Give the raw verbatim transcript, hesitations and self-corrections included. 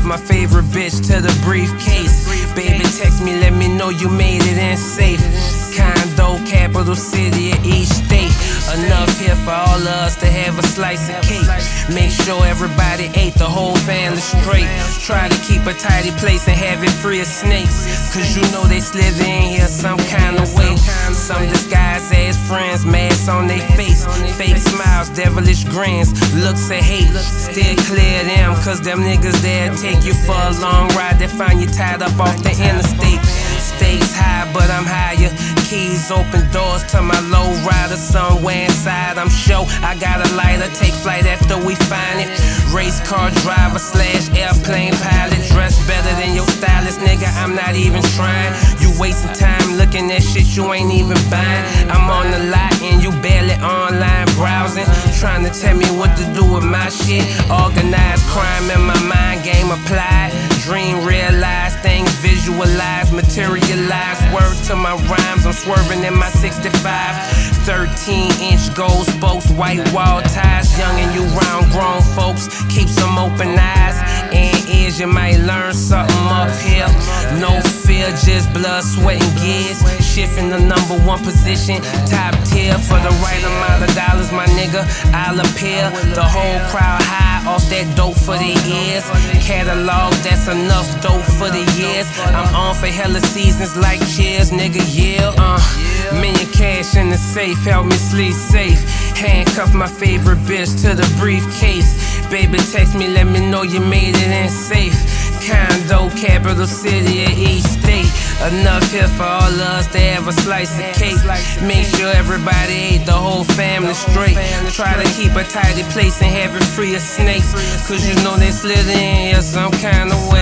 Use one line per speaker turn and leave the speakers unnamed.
my favorite bitch to the briefcase. Baby, text me, let me know you made it in safe. Condo, capital city of each state. Enough here for all of us to have a slice of cake. Make sure everybody ate, the whole family straight. Try to keep a tidy place and have it free of snakes. Cause you know they slither in here some kind of way. Some disguise as friends, masks on their face. Fake smiles, devilish grins, looks of hate. Still clear them, cause them niggas there take you for a long ride. They find you tied up off the interstate. Stakes high, but I'm higher. Keys open doors to my low rider. Somewhere inside, I'm sure I got a lighter. Take flight after we find it. Race car driver slash airplane pilot. Dressed better than your stylist, nigga, I'm not even trying. You wasting time looking at shit you ain't even buying. I'm on the lot and you barely online browsing. Trying to tell me what to do with my shit. Organized crime in my mind, game applied. Dream realized, things visualized, materialized. Word to my rhymes, I'm swerving in my sixty-five. thirteen inch gold spokes, white wall ties. Young and you round grown folks, keep some open eyes and ears. You might learn something up here. No fear, just blood, sweat, and gears. Shifting the number one position, top tier. For the right amount of dollars, my nigga, I'll appear. The whole crowd high off that dope for the ears. Catalog, that's enough dope for the years. I'm on for hella seasons like cheers, nigga, yeah. Uh, million cash in the safe, help me sleep safe. Handcuff my favorite bitch to the briefcase. Baby, text me, let me know you made it in safe. Condo, capital city of each state. Enough here for all of us to have a slice of cake. Make sure everybody ate, the whole family straight. Try to keep a tidy place and have it free of snakes. Cause you know they slither in here some kind of way.